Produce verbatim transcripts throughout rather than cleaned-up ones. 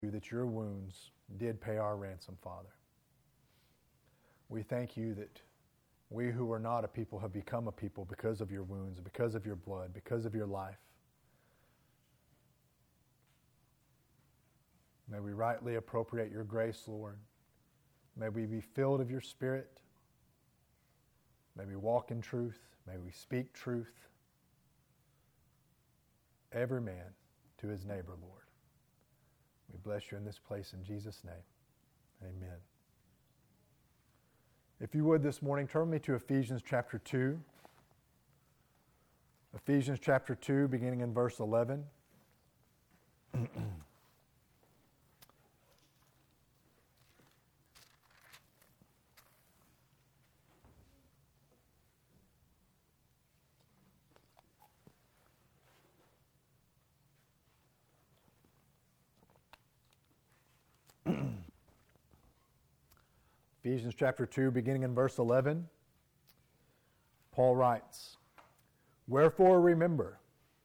that your wounds did pay our ransom, Father. We thank you that we who are not a people have become a people because of your wounds, because of your blood, because of your life. May we rightly appropriate your grace, Lord. May we be filled of your Spirit. May we walk in truth. May we speak truth. Every man to his neighbor, Lord. We bless you in this place in Jesus' name. Amen. If you would this morning, turn me to Ephesians chapter two. Ephesians chapter two, beginning in verse eleven. Ephesians chapter two, beginning in verse eleven, Paul writes, "Wherefore remember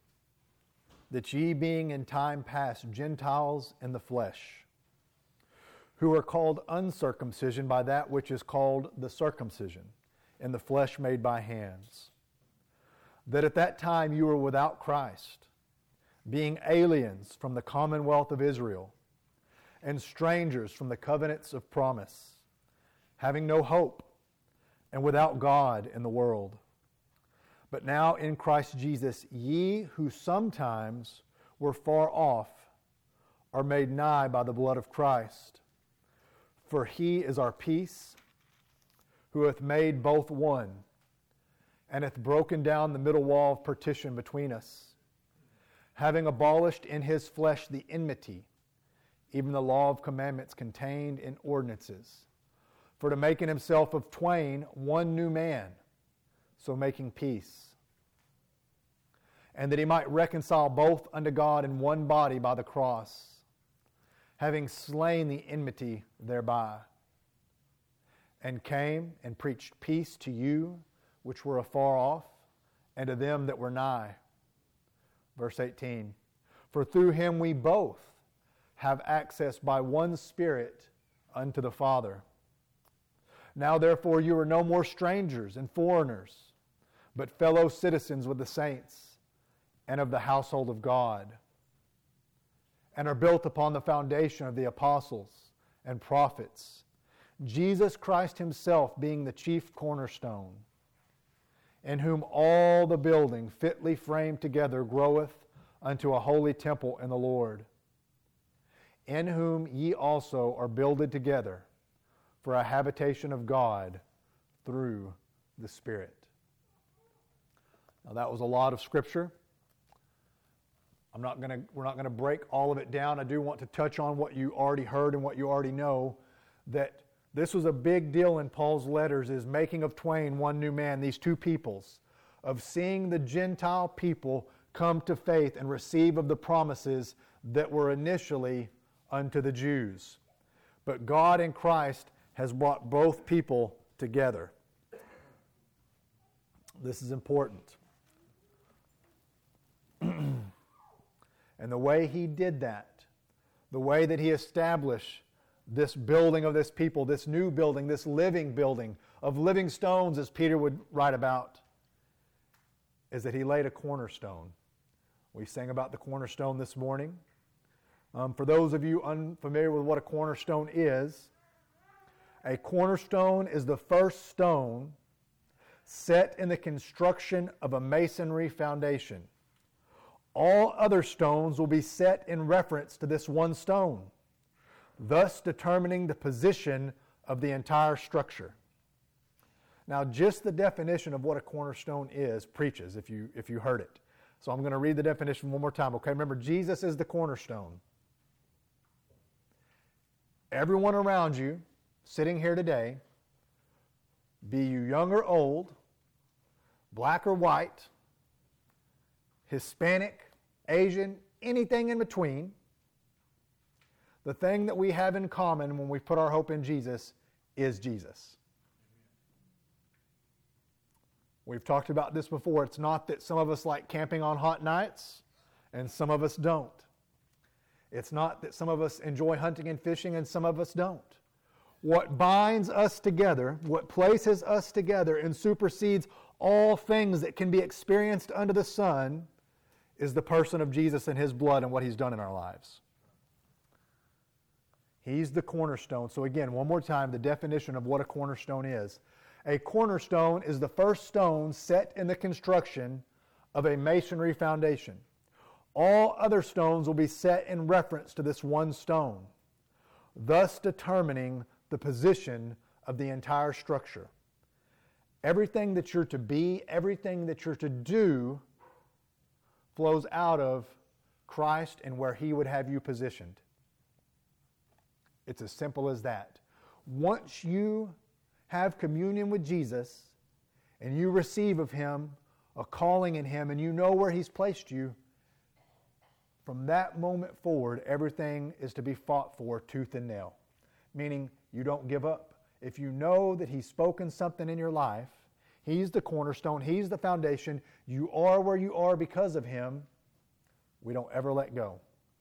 that ye being in time past Gentiles in the flesh, who are called uncircumcision by that which is called the circumcision, in the flesh made by hands, that at that time you were without Christ, being aliens from the commonwealth of Israel, and strangers from the covenants of promise, having no hope, and without God in the world. But now in Christ Jesus, ye who sometimes were far off are made nigh by the blood of Christ. For he is our peace, who hath made both one, and hath broken down the middle wall of partition between us, having abolished in his flesh the enmity, even the law of commandments contained in ordinances, for to make in himself of twain one new man, so making peace, and that he might reconcile both unto God in one body by the cross, having slain the enmity thereby, and came and preached peace to you which were afar off, and to them that were nigh." Verse eighteen, "For through him we both have access by one Spirit unto the Father. Now therefore you are no more strangers and foreigners, but fellow citizens with the saints and of the household of God, and are built upon the foundation of the apostles and prophets, Jesus Christ himself being the chief cornerstone, in whom all the building fitly framed together groweth unto a holy temple in the Lord, in whom ye also are builded together for a habitation of God through the Spirit." Now that was a lot of scripture. I'm not going to, we're not going to break all of it down. I do want to touch on what you already heard and what you already know, that this was a big deal in Paul's letters, is making of twain one new man, these two peoples, of seeing the Gentile people come to faith and receive of the promises that were initially unto the Jews. But God in Christ has brought both people together. This is important. And the way he did that, the way that he established this building of this people, this new building, this living building of living stones, as Peter would write about, is that he laid a cornerstone. We sang about the cornerstone this morning. Um, for those of you unfamiliar with what a cornerstone is, a cornerstone is the first stone set in the construction of a masonry foundation. All other stones will be set in reference to this one stone, thus determining the position of the entire structure. Now, just the definition of what a cornerstone is preaches, if you, if you heard it. So I'm going to read the definition one more time. Okay, remember, Jesus is the cornerstone. Everyone around you, sitting here today, be you young or old, black or white, Hispanic, Asian, anything in between, the thing that we have in common when we put our hope in Jesus is Jesus. We've talked about this before. It's not that some of us like camping on hot nights and some of us don't. It's not that some of us enjoy hunting and fishing and some of us don't. What binds us together, what places us together and supersedes all things that can be experienced under the sun is the person of Jesus and His blood and what He's done in our lives. He's the cornerstone. So again, one more time, the definition of what a cornerstone is. A cornerstone is the first stone set in the construction of a masonry foundation. All other stones will be set in reference to this one stone, thus determining the position of the entire structure. Everything that you're to be, everything that you're to do flows out of Christ and where He would have you positioned. It's as simple as that. Once you have communion with Jesus and you receive of Him a calling in Him and you know where He's placed you, from that moment forward, everything is to be fought for tooth and nail. Meaning you don't give up. If you know that He's spoken something in your life, He's the cornerstone, He's the foundation, you are where you are because of Him, we don't ever let go.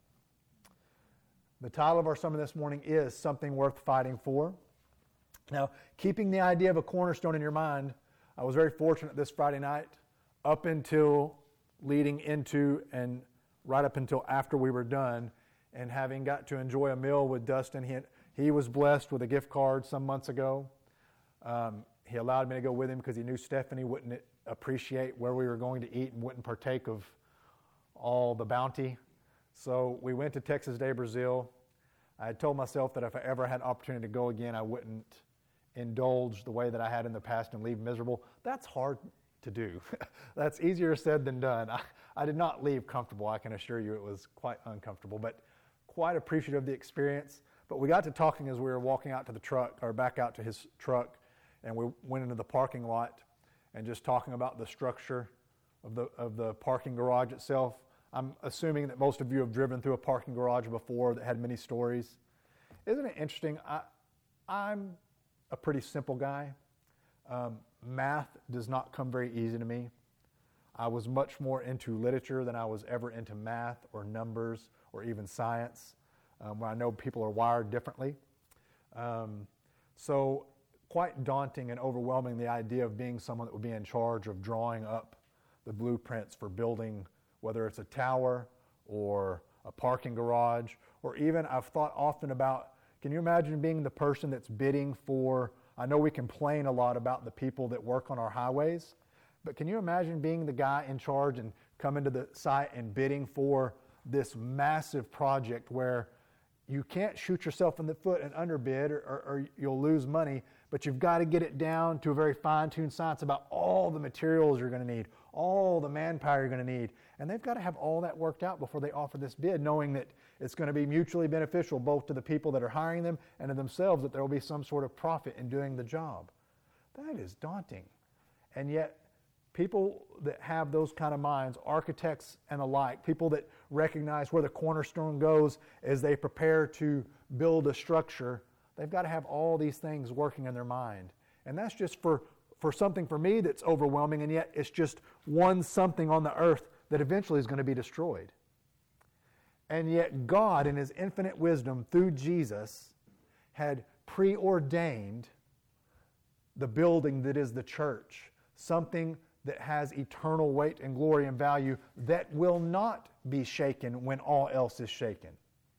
The title of our sermon this morning is Something Worth Fighting For. Now, keeping the idea of a cornerstone in your mind, I was very fortunate this Friday night, up until leading into and right up until after we were done, and having got to enjoy a meal with Dustin. He, he was blessed with a gift card some months ago. Um, he allowed me to go with him because he knew Stephanie wouldn't appreciate where we were going to eat and wouldn't partake of all the bounty. So we went to Texas de Brazil. I had told myself that if I ever had opportunity to go again, I wouldn't indulge the way that I had in the past and leave miserable. That's hard to do. That's easier said than done. I, I did not leave comfortable. I can assure you it was quite uncomfortable, but quite appreciative of the experience. But we got to talking as we were walking out to the truck, or back out to his truck, and we went into the parking lot and just talking about the structure of the of the parking garage itself. I'm assuming that most of you have driven through a parking garage before that had many stories. Isn't it interesting? I, I'm a pretty simple guy. Um, math does not come very easy to me. I was much more into literature than I was ever into math or numbers or even science, um, where I know people are wired differently. Um, so quite daunting and overwhelming, the idea of being someone that would be in charge of drawing up the blueprints for building, whether it's a tower or a parking garage, or even I've thought often about, can you imagine being the person that's bidding for, I know we complain a lot about the people that work on our highways, but can you imagine being the guy in charge and coming to the site and bidding for this massive project where you can't shoot yourself in the foot and underbid or, or, or you'll lose money, but you've got to get it down to a very fine-tuned science about all the materials you're going to need, all the manpower you're going to need. And they've got to have all that worked out before they offer this bid, knowing that it's going to be mutually beneficial both to the people that are hiring them and to themselves, that there will be some sort of profit in doing the job. That is daunting. And yet, people that have those kind of minds, architects and alike, people that recognize where the cornerstone goes as they prepare to build a structure, they've got to have all these things working in their mind. And that's just for, for something for me that's overwhelming, and yet it's just one something on the earth that eventually is going to be destroyed. And yet God, in His infinite wisdom through Jesus, had preordained the building that is the church, something that has eternal weight and glory and value that will not be shaken when all else is shaken.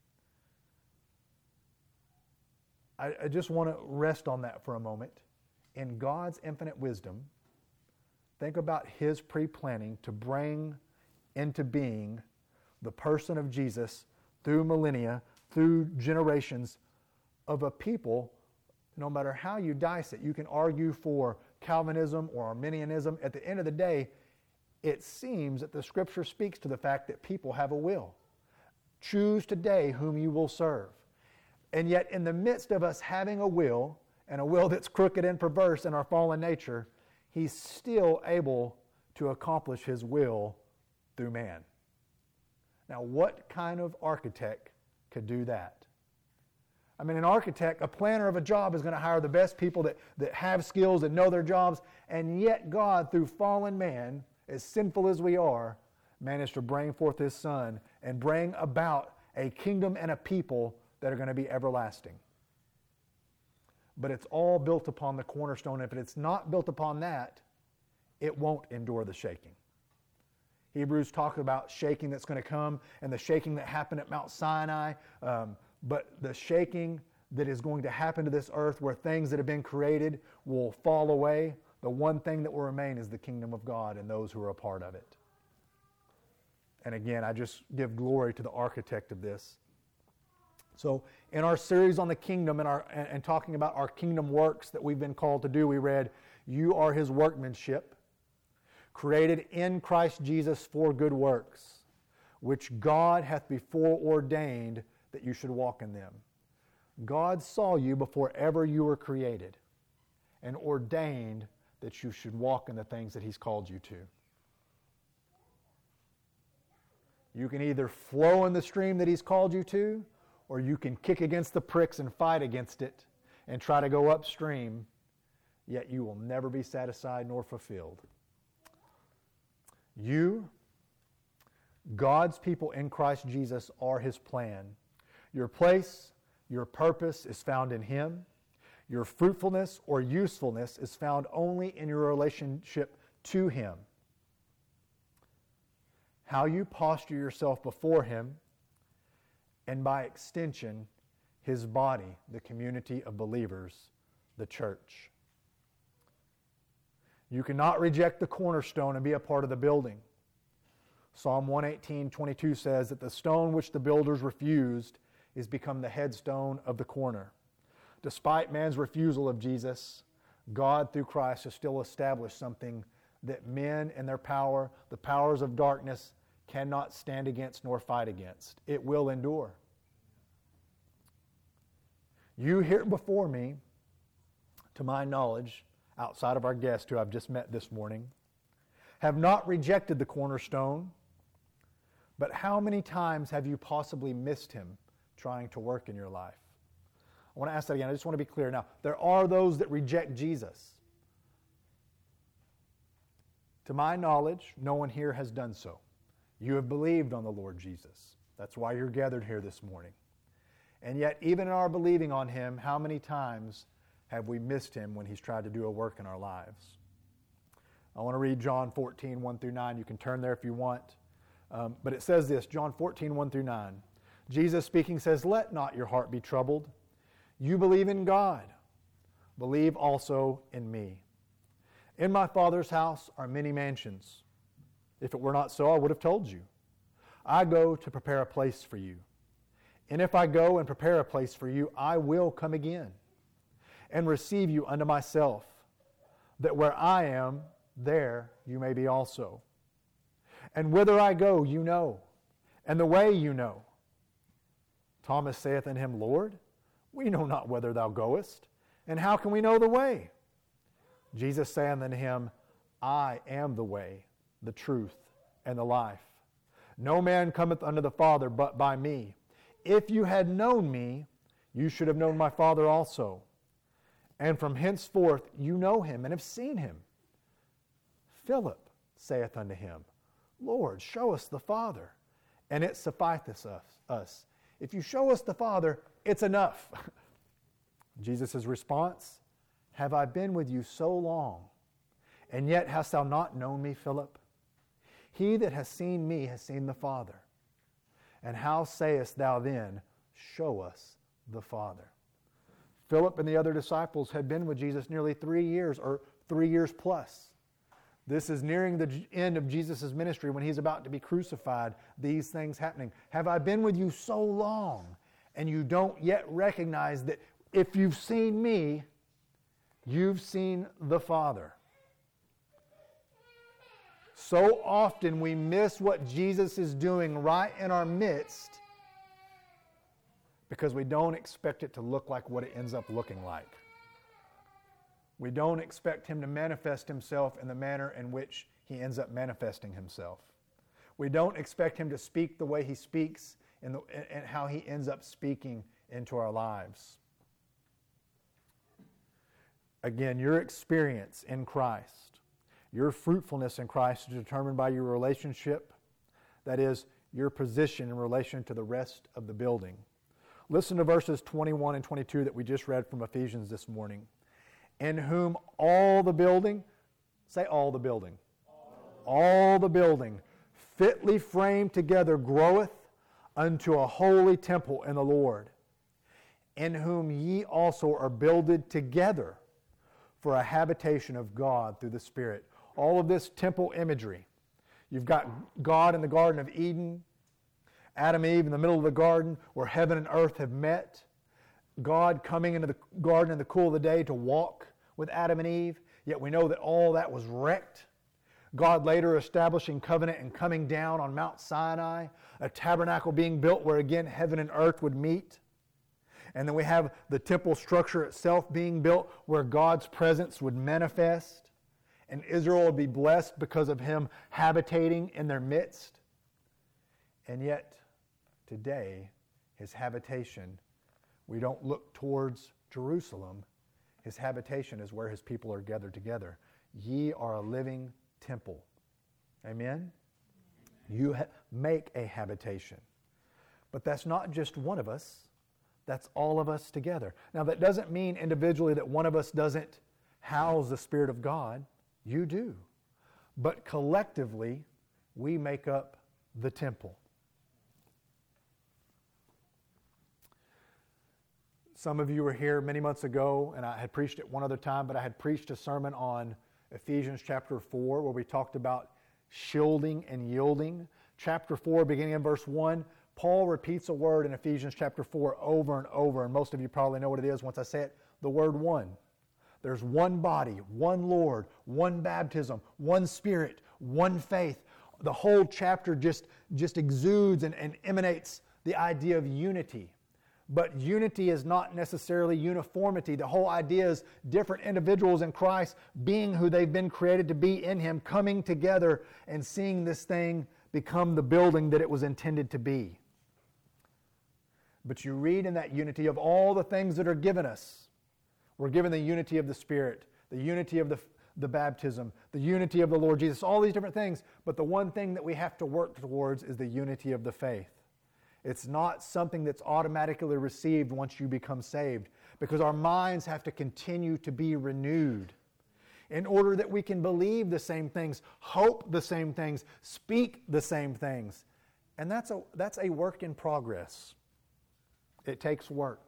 I, I just want to rest on that for a moment. In God's infinite wisdom, think about His pre-planning to bring into being the person of Jesus through millennia, through generations of a people. No matter how you dice it, you can argue for Calvinism or Arminianism. At the end of the day, it seems that the Scripture speaks to the fact that people have a will. Choose today whom you will serve. And yet, in the midst of us having a will, and a will that's crooked and perverse in our fallen nature, He's still able to accomplish His will through man. Now, what kind of architect could do that? I mean, an architect, a planner of a job is going to hire the best people that, that have skills and know their jobs, and yet God, through fallen man, as sinful as we are, managed to bring forth His Son and bring about a kingdom and a people that are going to be everlasting. But it's all built upon the cornerstone. If it's not built upon that, it won't endure the shaking. Hebrews talk about shaking that's going to come and the shaking that happened at Mount Sinai. Um, but the shaking that is going to happen to this earth where things that have been created will fall away, the one thing that will remain is the kingdom of God and those who are a part of it. And again, I just give glory to the architect of this. So in our series on the kingdom and, our, and, and talking about our kingdom works that we've been called to do, we read, "You are His workmanship, created in Christ Jesus for good works, which God hath before ordained that you should walk in them." God saw you before ever you were created and ordained that you should walk in the things that He's called you to. You can either flow in the stream that He's called you to, or you can kick against the pricks and fight against it and try to go upstream, yet you will never be satisfied nor fulfilled. You, God's people in Christ Jesus, are His plan. Your place, your purpose is found in Him. Your fruitfulness or usefulness is found only in your relationship to Him. How you posture yourself before Him, and by extension, His body, the community of believers, the church. You cannot reject the cornerstone and be a part of the building. Psalm one eighteen twenty-two says that the stone which the builders refused is become the headstone of the corner. Despite man's refusal of Jesus, God through Christ has still established something that men and their power, the powers of darkness, cannot stand against nor fight against. It will endure. You here before me, to my knowledge, outside of our guest who I've just met this morning, have not rejected the cornerstone, but how many times have you possibly missed Him trying to work in your life? I want to ask that again. I just want to be clear. Now, there are those that reject Jesus. To my knowledge, no one here has done so. You have believed on the Lord Jesus. That's why you're gathered here this morning. And yet, even in our believing on Him, how many times have we missed Him when He's tried to do a work in our lives? I want to read John fourteen, one through nine. You can turn there if you want. Um, but it says this, John fourteen, one through nine. Jesus speaking says, "Let not your heart be troubled. You believe in God. Believe also in me. In my Father's house are many mansions. If it were not so, I would have told you. I go to prepare a place for you. And if I go and prepare a place for you, I will come again and receive you unto myself, that where I am, there you may be also. And whither I go, you know, and the way you know." Thomas saith unto Him, "Lord, we know not whither thou goest, and how can we know the way?" Jesus saith unto him, "I am the way, the truth, and the life. No man cometh unto the Father but by me. If you had known me, you should have known my Father also. And from henceforth you know Him and have seen Him." Philip saith unto Him, "Lord, show us the Father, and it sufficeth us. us. If you show us the Father, it's enough." Jesus' response, "Have I been with you so long, and yet hast thou not known me, Philip? He that has seen me has seen the Father. And how sayest thou then, show us the Father?" Philip and the other disciples had been with Jesus nearly three years, or three years plus. This is nearing the end of Jesus' ministry when He's about to be crucified, these things happening. "Have I been with you so long, and you don't yet recognize that if you've seen me, you've seen the Father?" So often we miss what Jesus is doing right in our midst because we don't expect it to look like what it ends up looking like. We don't expect Him to manifest Himself in the manner in which He ends up manifesting Himself. We don't expect Him to speak the way He speaks and, the, and how He ends up speaking into our lives. Again, your experience in Christ, your fruitfulness in Christ is determined by your relationship. That is, your position in relation to the rest of the building. Listen to verses twenty-one and twenty-two that we just read from Ephesians this morning. In whom all the building, say all the building, all, all the building, fitly framed together, groweth unto a holy temple in the Lord, in whom ye also are builded together for a habitation of God through the Spirit. All of this temple imagery. You've got God in the Garden of Eden, Adam and Eve in the middle of the garden where heaven and earth have met, God coming into the garden in the cool of the day to walk with Adam and Eve, yet we know that all that was wrecked. God later establishing covenant and coming down on Mount Sinai, a tabernacle being built where again heaven and earth would meet. And then we have the temple structure itself being built where God's presence would manifest, and Israel would be blessed because of Him habitating in their midst. And yet, today, His habitation, we don't look towards Jerusalem. His habitation is where His people are gathered together. Ye are a living temple. Amen? You ha- make a habitation. But that's not just one of us. That's all of us together. Now, that doesn't mean individually that one of us doesn't house the Spirit of God. You do. But collectively, we make up the temple. Some of you were here many months ago, and I had preached it one other time, but I had preached a sermon on Ephesians chapter four, where we talked about shielding and yielding. Chapter four, beginning in verse one, Paul repeats a word in Ephesians chapter four over and over, and most of you probably know what it is once I say it, the word one. There's one body, one Lord, one baptism, one Spirit, one faith. The whole chapter just, just exudes and, and emanates the idea of unity. But unity is not necessarily uniformity. The whole idea is different individuals in Christ being who they've been created to be in Him, coming together and seeing this thing become the building that it was intended to be. But you read in that unity of all the things that are given us. We're given the unity of the Spirit, the unity of the, the baptism, the unity of the Lord Jesus, all these different things. But the one thing that we have to work towards is the unity of the faith. It's not something that's automatically received once you become saved, because our minds have to continue to be renewed in order that we can believe the same things, hope the same things, speak the same things. And that's a, that's a work in progress. It takes work.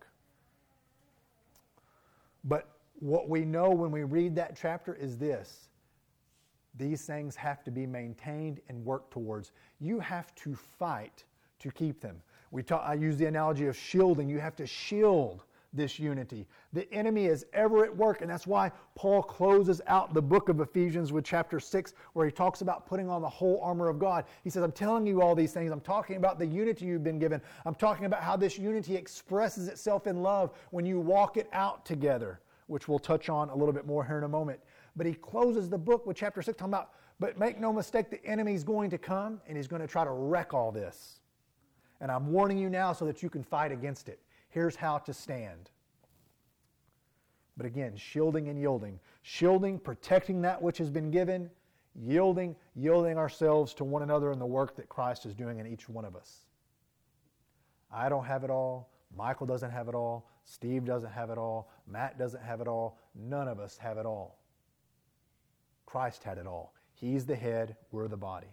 But what we know when we read that chapter is this. These things have to be maintained and worked towards. You have to fight to keep them. We talk, I use the analogy of shielding. You have to shield this unity. The enemy is ever at work, and that's why Paul closes out the book of Ephesians with chapter six, where he talks about putting on the whole armor of God. He says, I'm telling you all these things. I'm talking about the unity you've been given. I'm talking about how this unity expresses itself in love when you walk it out together, which we'll touch on a little bit more here in a moment. But he closes the book with chapter six talking about, but make no mistake, the enemy's going to come, and he's going to try to wreck all this. And I'm warning you now so that you can fight against it. Here's how to stand. But again, shielding and yielding. Shielding, protecting that which has been given. Yielding, yielding ourselves to one another in the work that Christ is doing in each one of us. I don't have it all. Michael doesn't have it all. Steve doesn't have it all. Matt doesn't have it all. None of us have it all. Christ had it all. He's the head, we're the body.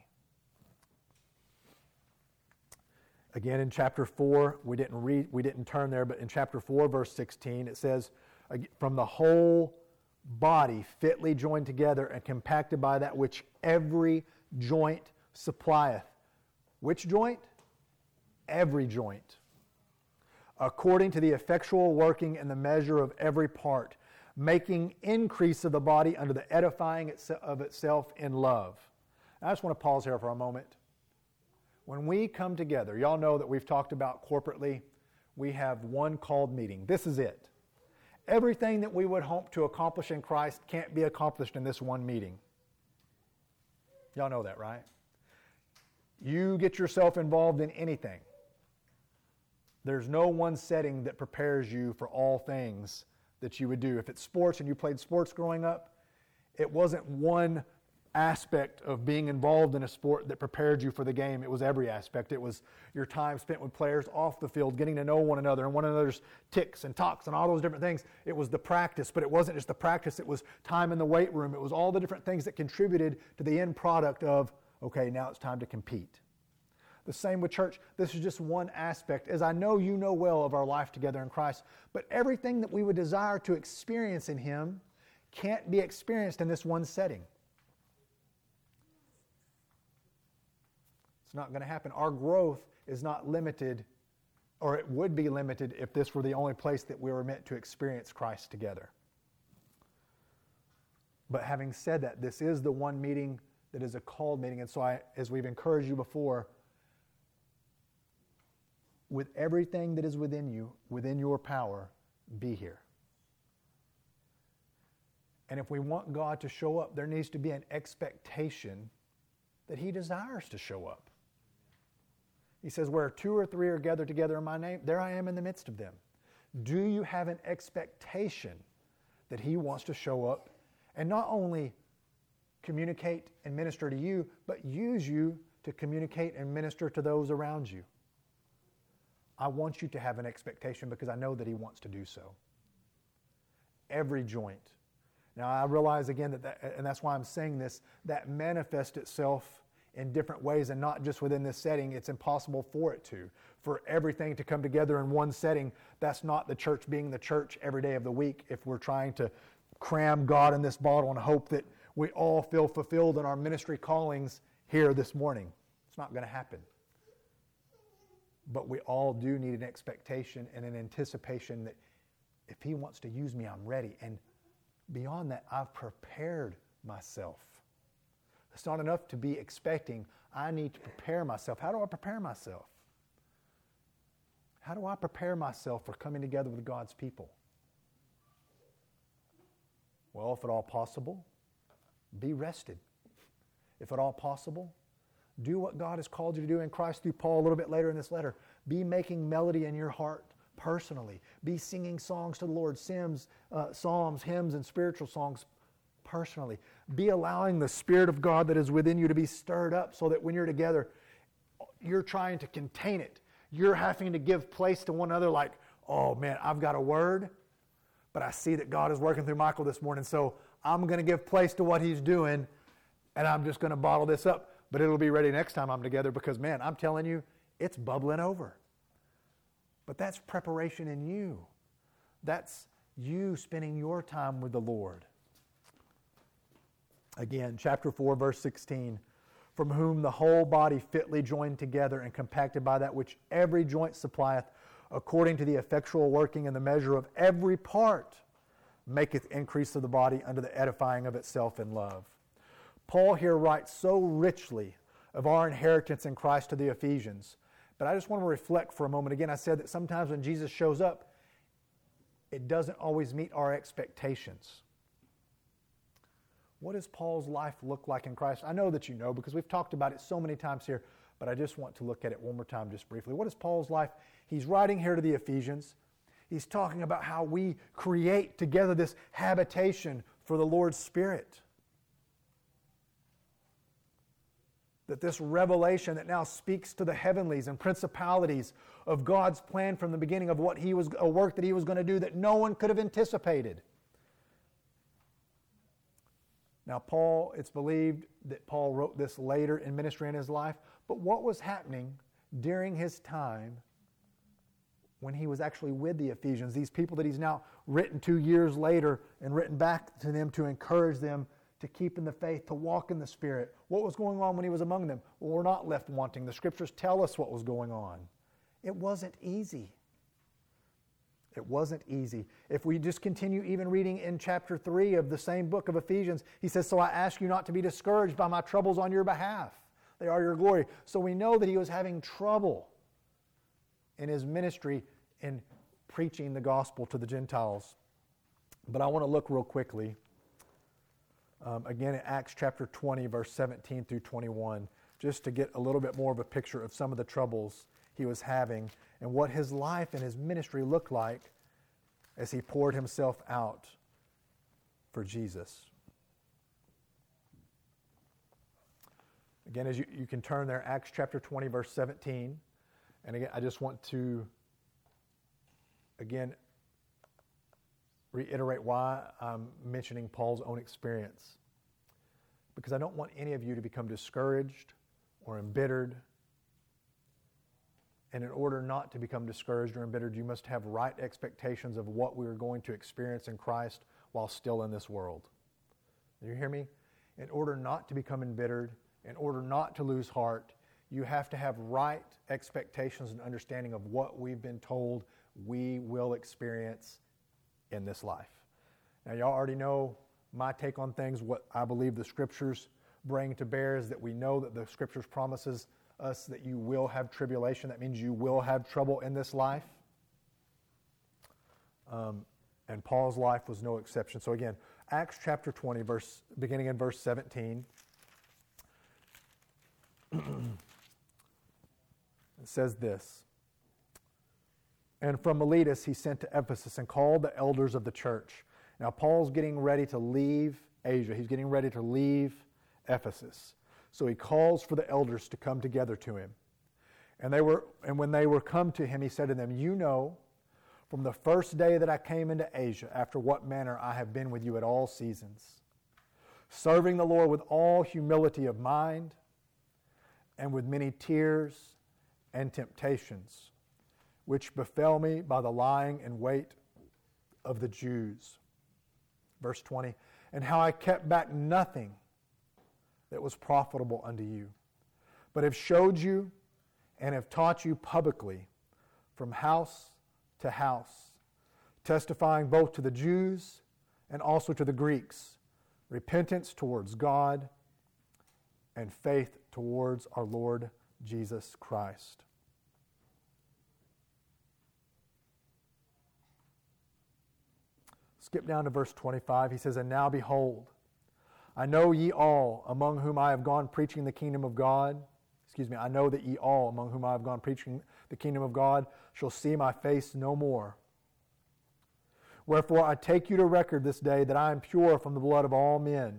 Again, in chapter four, we didn't read, we didn't turn there, but in chapter four, verse sixteen, it says, from the whole body fitly joined together and compacted by that which every joint supplieth. Which joint? Every joint. According to the effectual working in the measure of every part, making increase of the body unto the edifying of itself in love. I just want to pause here for a moment. When we come together, y'all know that we've talked about corporately, we have one called meeting. This is it. Everything that we would hope to accomplish in Christ can't be accomplished in this one meeting. Y'all know that, right? You get yourself involved in anything. There's no one setting that prepares you for all things that you would do. If it's sports and you played sports growing up, it wasn't one aspect of being involved in a sport that prepared you for the game. It was every aspect. It was your time spent with players off the field, getting to know one another and one another's ticks and talks and all those different things. It was the practice, but it wasn't just the practice. It was time in the weight room. It was all the different things that contributed to the end product of, okay, now it's time to compete. The same with church. This is just one aspect, as I know you know well, of our life together in Christ. But everything that we would desire to experience in Him can't be experienced in this one setting. It's not going to happen. Our growth is not limited, or it would be limited if this were the only place that we were meant to experience Christ together. But having said that, this is the one meeting that is a called meeting. And so I, as we've encouraged you before, with everything that is within you, within your power, be here. And if we want God to show up, there needs to be an expectation that He desires to show up. He says, where two or three are gathered together in my name, there I am in the midst of them. Do you have an expectation that He wants to show up and not only communicate and minister to you, but use you to communicate and minister to those around you? I want you to have an expectation because I know that He wants to do so. Every joint. Now I realize again that, that and that's why I'm saying this, that manifests itself in different ways and not just within this setting. It's impossible for it to. For everything to come together in one setting, that's not the church being the church every day of the week if we're trying to cram God in this bottle and hope that we all feel fulfilled in our ministry callings here this morning. It's not going to happen. But we all do need an expectation and an anticipation that if He wants to use me, I'm ready. And beyond that, I've prepared myself. It's not enough to be expecting. I need to prepare myself. How do I prepare myself? How do I prepare myself for coming together with God's people? Well, if at all possible, be rested. If at all possible, do what God has called you to do in Christ through Paul a little bit later in this letter. Be making melody in your heart personally. Be singing songs to the Lord, hymns, uh, psalms, hymns, and spiritual songs personally. Be allowing the Spirit of God that is within you to be stirred up so that when you're together, you're trying to contain it. You're having to give place to one another like, oh man, I've got a word, but I see that God is working through Michael this morning, so I'm going to give place to what he's doing, and I'm just going to bottle this up. But it'll be ready next time I'm together because, man, I'm telling you, it's bubbling over. But that's preparation in you. That's you spending your time with the Lord. Again, chapter four, verse sixteen. From whom the whole body fitly joined together and compacted by that which every joint supplieth, according to the effectual working in the measure of every part, maketh increase of the body unto the edifying of itself in love. Paul here writes so richly of our inheritance in Christ to the Ephesians. But I just want to reflect for a moment. Again, I said that sometimes when Jesus shows up, it doesn't always meet our expectations. What does Paul's life look like in Christ? I know that you know because we've talked about it so many times here, but I just want to look at it one more time just briefly. What is Paul's life? He's writing here to the Ephesians. He's talking about how we create together this habitation for the Lord's Spirit. That this revelation that now speaks to the heavenlies and principalities of God's plan from the beginning of what He was, a work that He was going to do that no one could have anticipated. Now, Paul, it's believed that Paul wrote this later in ministry in his life, but what was happening during his time when he was actually with the Ephesians, these people that he's now written to years later and written back to them to encourage them to keep in the faith, to walk in the Spirit. What was going on when he was among them? Well, we're not left wanting. The Scriptures tell us what was going on. It wasn't easy. It wasn't easy. If we just continue even reading in chapter three of the same book of Ephesians, he says, so I ask you not to be discouraged by my troubles on your behalf. They are your glory. So we know that he was having trouble in his ministry in preaching the gospel to the Gentiles. But I want to look real quickly Um, again, in Acts chapter twenty, verse seventeen through twenty-one, just to get a little bit more of a picture of some of the troubles he was having and what his life and his ministry looked like as he poured himself out for Jesus. Again, as you, you can turn there, Acts chapter twenty, verse seventeen. And again, I just want to, again, reiterate why I'm mentioning Paul's own experience. Because I don't want any of you to become discouraged or embittered. And in order not to become discouraged or embittered, you must have right expectations of what we are going to experience in Christ while still in this world. You hear me? In order not to become embittered, in order not to lose heart, you have to have right expectations and understanding of what we've been told we will experience in this life. Now, y'all already know my take on things. What I believe the Scriptures bring to bear is that we know that the Scriptures promises us that you will have tribulation. That means you will have trouble in this life. Um, and Paul's life was no exception. So again, Acts chapter twenty, verse beginning in verse seventeen. It says this, and from Miletus he sent to Ephesus and called the elders of the church. Now Paul's getting ready to leave Asia. He's getting ready to leave Ephesus. So he calls for the elders to come together to him. And they were, and when they were come to him, he said to them, you know, from the first day that I came into Asia, after what manner I have been with you at all seasons, serving the Lord with all humility of mind and with many tears and temptations, which befell me by the lying in wait of the Jews. Verse twenty, and how I kept back nothing that was profitable unto you, but have showed you and have taught you publicly from house to house, testifying both to the Jews and also to the Greeks, repentance towards God and faith towards our Lord Jesus Christ. Skip down to verse twenty-five. He says, and now behold, I know ye all, among whom I have gone preaching the kingdom of God, excuse me, I know that ye all, among whom I have gone preaching the kingdom of God, shall see my face no more. Wherefore I take you to record this day that I am pure from the blood of all men.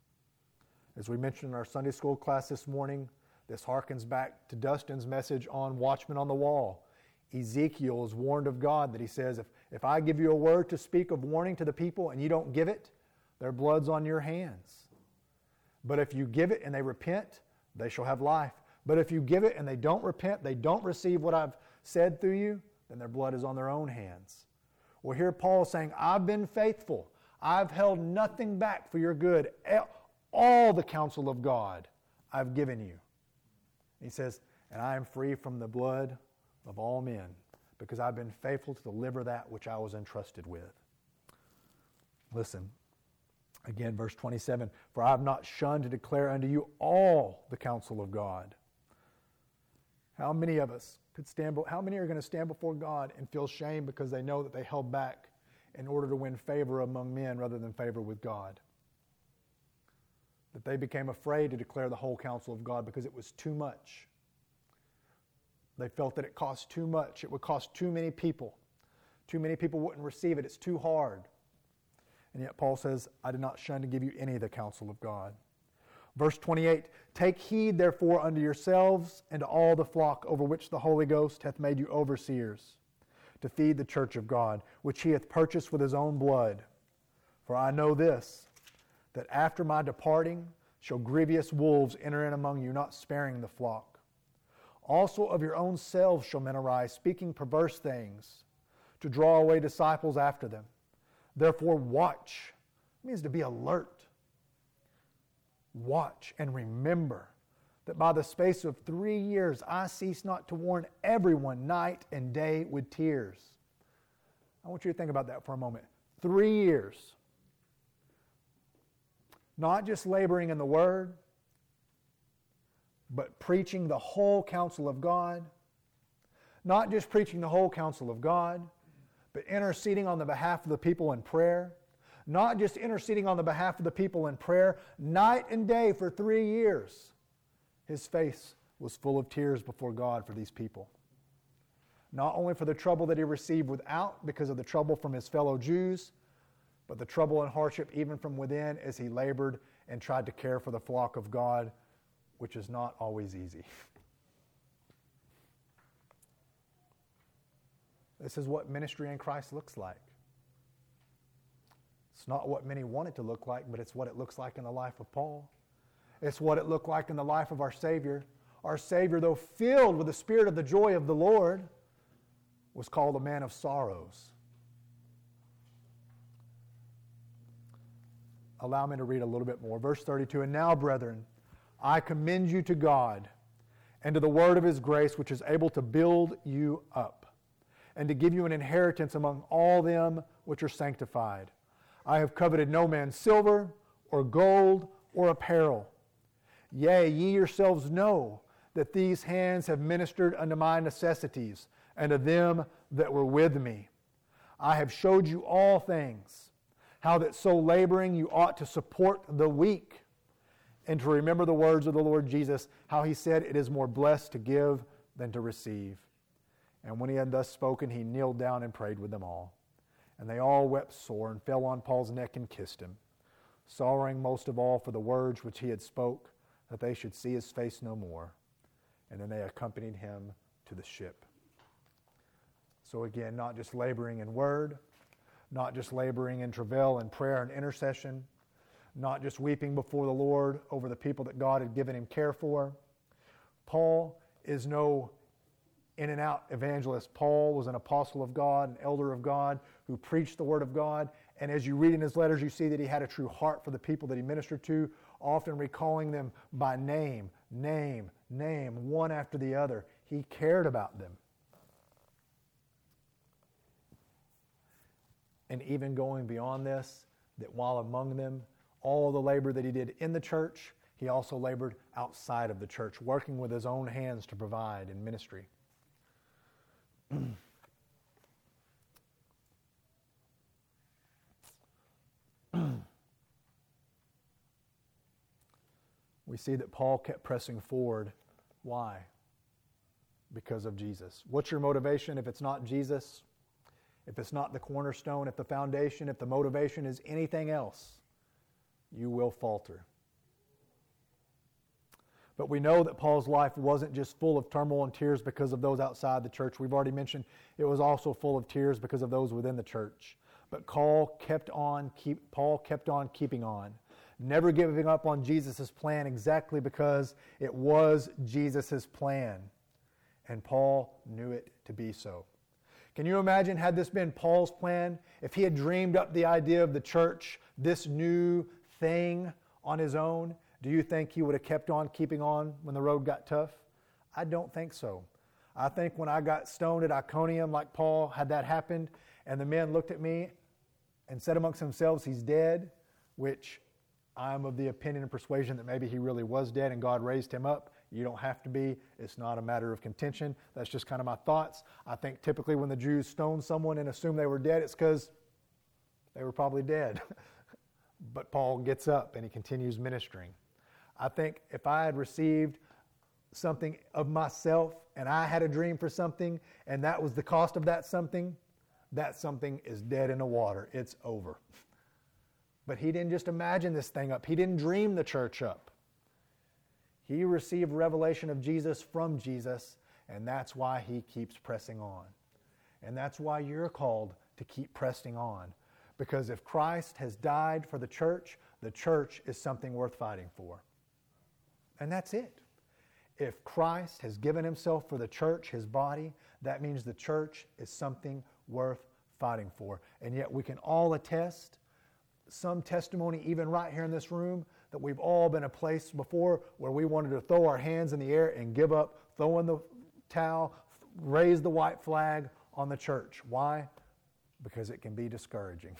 As we mentioned in our Sunday school class this morning, this harkens back to Dustin's message on Watchmen on the Wall. Ezekiel is warned of God that he says, if, if I give you a word to speak of warning to the people and you don't give it, their blood's on your hands. But if you give it and they repent, they shall have life. But if you give it and they don't repent, they don't receive what I've said through you, then their blood is on their own hands. Well, here Paul is saying, I've been faithful. I've held nothing back for your good. All the counsel of God I've given you. He says, and I am free from the blood of all men, because I've been faithful to deliver that which I was entrusted with. Listen, again, verse twenty-seven, for I have not shunned to declare unto you all the counsel of God. How many of us could stand, how many are going to stand before God and feel shame because they know that they held back in order to win favor among men rather than favor with God? That they became afraid to declare the whole counsel of God because it was too much. They felt that it cost too much. It would cost too many people. Too many people wouldn't receive it. It's too hard. And yet Paul says, I did not shun to give you any of the counsel of God. Verse twenty-eight, take heed therefore unto yourselves and to all the flock over which the Holy Ghost hath made you overseers, to feed the church of God, which he hath purchased with his own blood. For I know this, that after my departing shall grievous wolves enter in among you, not sparing the flock. Also of your own selves shall men arise, speaking perverse things, to draw away disciples after them. Therefore watch. It means to be alert. Watch and remember that by the space of three years I cease not to warn everyone night and day with tears. I want you to think about that for a moment. Three years. Not just laboring in the Word, but preaching the whole counsel of God. Not just preaching the whole counsel of God, but interceding on the behalf of the people in prayer. Not just interceding on the behalf of the people in prayer, night and day for three years. His face was full of tears before God for these people. Not only for the trouble that he received without because of the trouble from his fellow Jews, but the trouble and hardship even from within as he labored and tried to care for the flock of God which is not always easy. This is what ministry in Christ looks like. It's not what many want it to look like, but it's what it looks like in the life of Paul. It's what it looked like in the life of our Savior. Our Savior, though filled with the spirit of the joy of the Lord, was called a man of sorrows. Allow me to read a little bit more. Verse thirty-two, "And now, brethren, I commend you to God and to the word of His grace, which is able to build you up and to give you an inheritance among all them which are sanctified. I have coveted no man's silver or gold or apparel. Yea, ye yourselves know that these hands have ministered unto my necessities and to them that were with me. I have showed you all things, how that so laboring you ought to support the weak, and to remember the words of the Lord Jesus, how He said, it is more blessed to give than to receive. And when He had thus spoken, He kneeled down and prayed with them all. And they all wept sore and fell on Paul's neck and kissed him, sorrowing most of all for the words which he had spoke, that they should see his face no more. And then they accompanied him to the ship." So again, not just laboring in word, not just laboring in travail and prayer and intercession, not just weeping before the Lord over the people that God had given him care for. Paul is no in and out evangelist. Paul was an apostle of God, an elder of God, who preached the word of God. And as you read in his letters, you see that he had a true heart for the people that he ministered to, often recalling them by name, name, name, one after the other. He cared about them. And even going beyond this, that while among them, all the labor that he did in the church, he also labored outside of the church, working with his own hands to provide in ministry. We see that Paul kept pressing forward. Why? Because of Jesus. What's your motivation if it's not Jesus? If it's not the cornerstone, if the foundation, if the motivation is anything else, you will falter. But we know that Paul's life wasn't just full of turmoil and tears because of those outside the church. We've already mentioned it was also full of tears because of those within the church. But Paul kept on, keep, Paul kept on keeping on, never giving up on Jesus' plan exactly because it was Jesus' plan. And Paul knew it to be so. Can you imagine, had this been Paul's plan, if he had dreamed up the idea of the church, this new thing on his own, do you think he would have kept on keeping on when the road got tough? I don't think so. I think when I got stoned at Iconium, like Paul, had that happened, and the men looked at me and said amongst themselves, he's dead, which I'm of the opinion and persuasion that maybe he really was dead and God raised him up. You don't have to be. It's not a matter of contention. That's just kind of my thoughts. I think typically when the Jews stone someone and assume they were dead, it's because they were probably dead. But Paul gets up and he continues ministering. I think if I had received something of myself and I had a dream for something and that was the cost of that something, that something is dead in the water. It's over. But he didn't just imagine this thing up. He didn't dream the church up. He received revelation of Jesus from Jesus, and that's why he keeps pressing on. And that's why you're called to keep pressing on. Because if Christ has died for the church, the church is something worth fighting for. And that's it. If Christ has given himself for the church, his body, that means the church is something worth fighting for. And yet we can all attest, some testimony even right here in this room, that we've all been a place before where we wanted to throw our hands in the air and give up, throw in the towel, raise the white flag on the church. Why? Because it can be discouraging.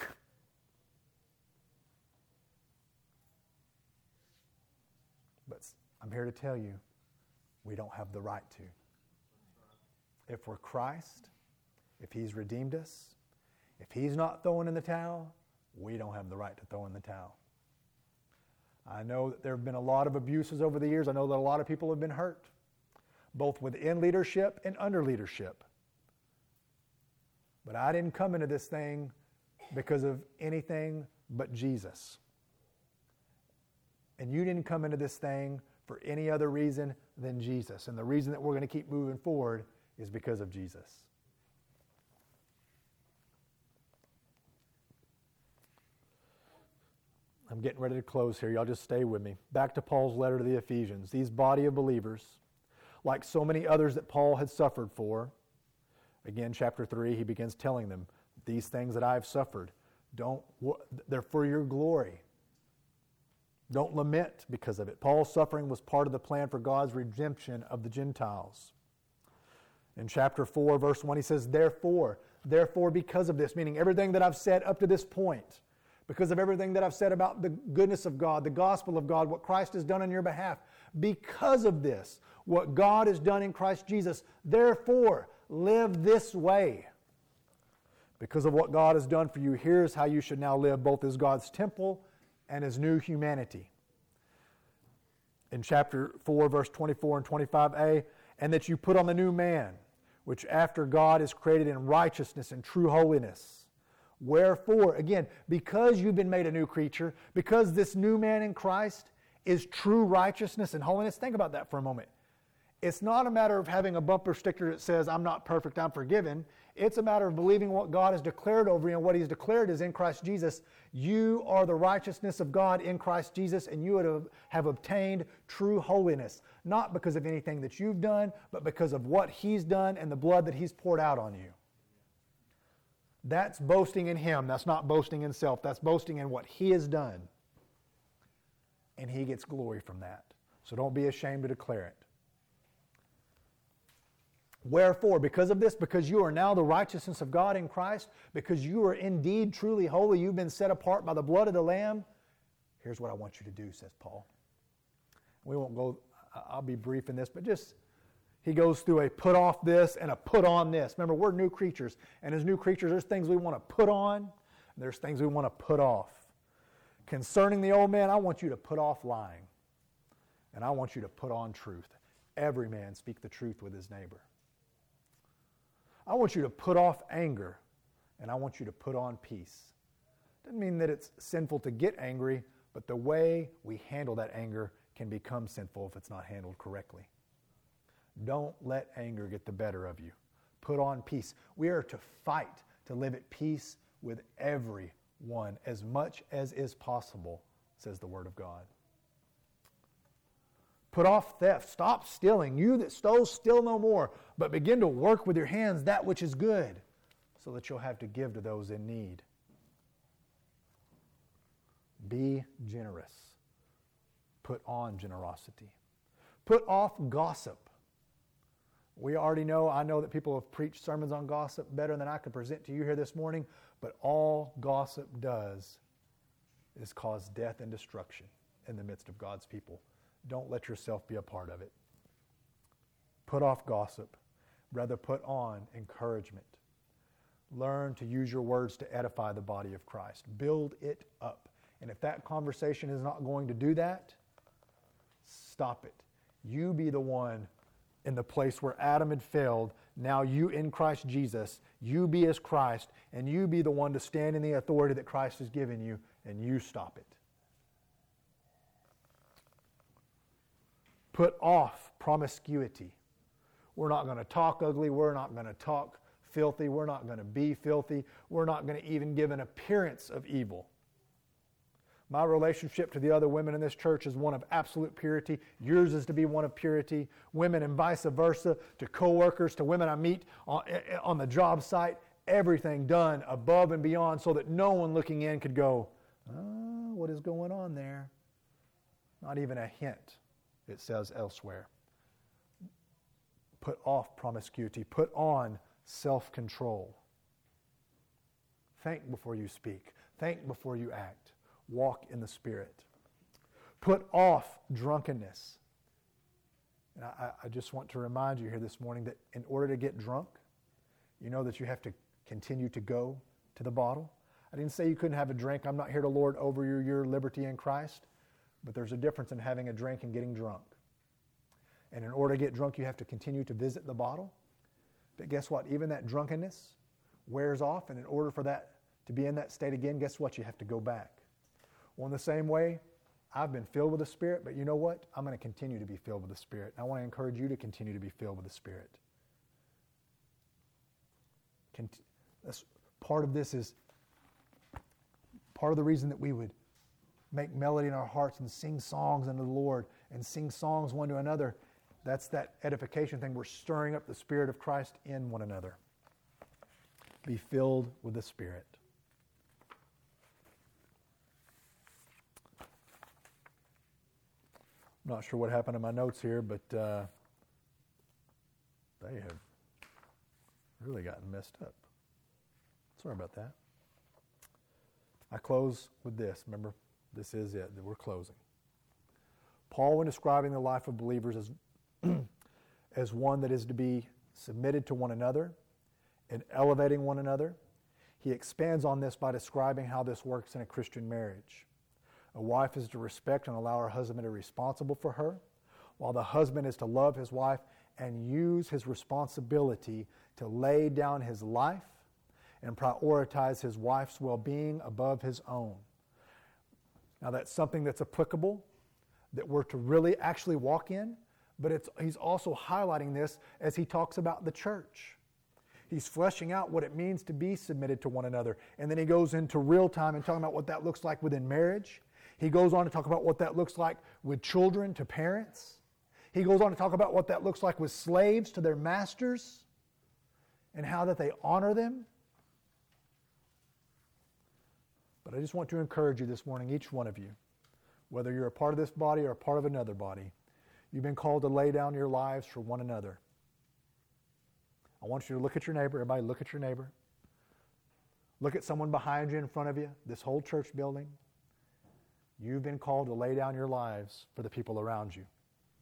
But I'm here to tell you, we don't have the right to. If we're Christ, if he's redeemed us, if he's not throwing in the towel, we don't have the right to throw in the towel. I know that there have been a lot of abuses over the years. I know that a lot of people have been hurt, both within leadership and under leadership. But I didn't come into this thing because of anything but Jesus. And you didn't come into this thing for any other reason than Jesus. And the reason that we're going to keep moving forward is because of Jesus. I'm getting ready to close here. Y'all just stay with me. Back to Paul's letter to the Ephesians. These body of believers, like so many others that Paul had suffered for, again, chapter three, he begins telling them, these things that I've suffered, don't, they're for your glory. Don't lament because of it. Paul's suffering was part of the plan for God's redemption of the Gentiles. In chapter four, verse one, he says, therefore, therefore because of this, meaning everything that I've said up to this point, because of everything that I've said about the goodness of God, the gospel of God, what Christ has done on your behalf, because of this, what God has done in Christ Jesus, therefore, live this way. Because of what God has done for you, here's how you should now live, both as God's temple and as new humanity. In chapter four, verse twenty-four and twenty-five a, and that you put on the new man, which after God is created in righteousness and true holiness. Wherefore, again, because you've been made a new creature, because this new man in Christ is true righteousness and holiness, think about that for a moment. It's not a matter of having a bumper sticker that says, I'm not perfect, I'm forgiven. It's a matter of believing what God has declared over you, and what He's declared is in Christ Jesus. You are the righteousness of God in Christ Jesus, and you have, have obtained true holiness, not because of anything that you've done, but because of what He's done and the blood that He's poured out on you. That's boasting in Him. That's not boasting in self. That's boasting in what He has done. And He gets glory from that. So don't be ashamed to declare it. Wherefore, because of this, because you are now the righteousness of God in Christ, because you are indeed truly holy, you've been set apart by the blood of the Lamb, here's what I want you to do, says Paul. We won't go, I'll be brief in this, but just, he goes through a put off this and a put on this. Remember, we're new creatures, and as new creatures, there's things we want to put on, and there's things we want to put off. Concerning the old man, I want you to put off lying, and I want you to put on truth. Every man speak the truth with his neighbor. I want you to put off anger, and I want you to put on peace. Doesn't mean that it's sinful to get angry, but the way we handle that anger can become sinful if it's not handled correctly. Don't let anger get the better of you. Put on peace. We are to fight to live at peace with everyone as much as is possible, says the Word of God. Put off theft. Stop stealing. You that stole, steal no more, but begin to work with your hands that which is good, so that you'll have to give to those in need. Be generous. Put on generosity. Put off gossip. We already know, I know that people have preached sermons on gossip better than I could present to you here this morning, but all gossip does is cause death and destruction in the midst of God's people. Don't let yourself be a part of it. Put off gossip. Rather, put on encouragement. Learn to use your words to edify the body of Christ. Build it up. And if that conversation is not going to do that, stop it. You be the one in the place where Adam had failed. Now you in Christ Jesus, you be as Christ, and you be the one to stand in the authority that Christ has given you, and you stop it. Put off promiscuity. We're not going to talk ugly. We're not going to talk filthy. We're not going to be filthy. We're not going to even give an appearance of evil. My relationship to the other women in this church is one of absolute purity. Yours is to be one of purity. Women and vice versa, to co-workers, to women I meet on, on the job site. Everything done above and beyond so that no one looking in could go, oh, what is going on there? Not even a hint, it says elsewhere. Put off promiscuity. Put on self-control. Think before you speak. Think before you act. Walk in the Spirit. Put off drunkenness. And I, I just want to remind you here this morning that in order to get drunk, you know that you have to continue to go to the bottle. I didn't say you couldn't have a drink. I'm not here to lord over your, your liberty in Christ. But there's a difference in having a drink and getting drunk. And in order to get drunk, you have to continue to visit the bottle. But guess what? Even that drunkenness wears off. And in order for that to be in that state again, guess what? You have to go back. Well, in the same way, I've been filled with the Spirit, but you know what? I'm going to continue to be filled with the Spirit. And I want to encourage you to continue to be filled with the Spirit. Cont- that's, part of this is, part of the reason that we would make melody in our hearts and sing songs unto the Lord and sing songs one to another, that's that edification thing. We're stirring up the Spirit of Christ in one another. Be filled with the Spirit. I'm not sure what happened to my notes here, but uh, they have really gotten messed up. Sorry about that. I close with this. Remember, this is it. We're closing. Paul, when describing the life of believers as, as one that is to be submitted to one another and elevating one another, he expands on this by describing how this works in a Christian marriage. A wife is to respect and allow her husband to be responsible for her, while the husband is to love his wife and use his responsibility to lay down his life and prioritize his wife's well-being above his own. Now that's something that's applicable, that we're to really actually walk in, but it's, he's also highlighting this as he talks about the church. He's fleshing out what it means to be submitted to one another. And then he goes into real time and talking about what that looks like within marriage. He goes on to talk about what that looks like with children to parents. He goes on to talk about what that looks like with slaves to their masters and how that they honor them. But I just want to encourage you this morning, each one of you, whether you're a part of this body or a part of another body, you've been called to lay down your lives for one another. I want you to look at your neighbor. Everybody look at your neighbor. Look at someone behind you, in front of you, this whole church building. You've been called to lay down your lives for the people around you.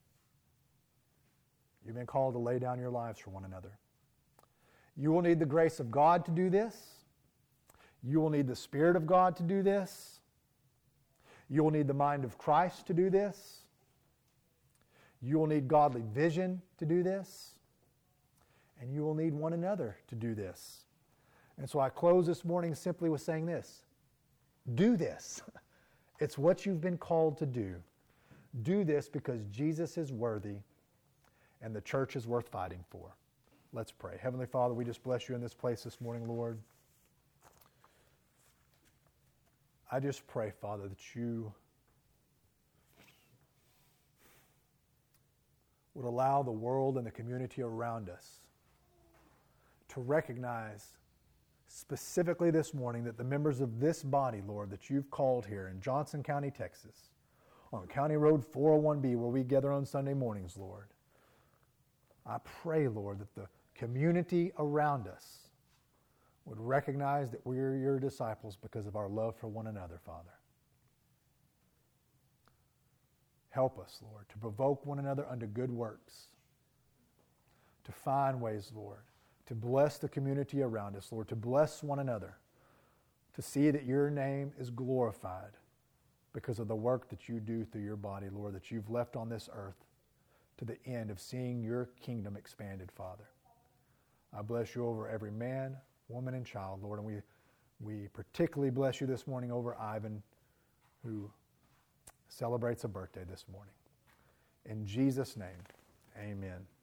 You've been called to lay down your lives for one another. You will need the grace of God to do this. You will need the Spirit of God to do this. You will need the mind of Christ to do this. You will need godly vision to do this. And you will need one another to do this. And so I close this morning simply with saying this. Do this. It's what you've been called to do. Do this because Jesus is worthy and the church is worth fighting for. Let's pray. Heavenly Father, we just bless you in this place this morning, Lord. I just pray, Father, that you would allow the world and the community around us to recognize specifically this morning that the members of this body, Lord, that you've called here in Johnson County, Texas, on County Road four oh one B, where we gather on Sunday mornings, Lord, I pray, Lord, that the community around us would recognize that we're your disciples because of our love for one another, Father. Help us, Lord, to provoke one another unto good works, to find ways, Lord, to bless the community around us, Lord, to bless one another, to see that your name is glorified because of the work that you do through your body, Lord, that you've left on this earth to the end of seeing your kingdom expanded, Father. I bless you over every man, woman, and child, Lord, and we, we particularly bless you this morning over Ivan, who celebrates a birthday this morning. In Jesus' name, amen.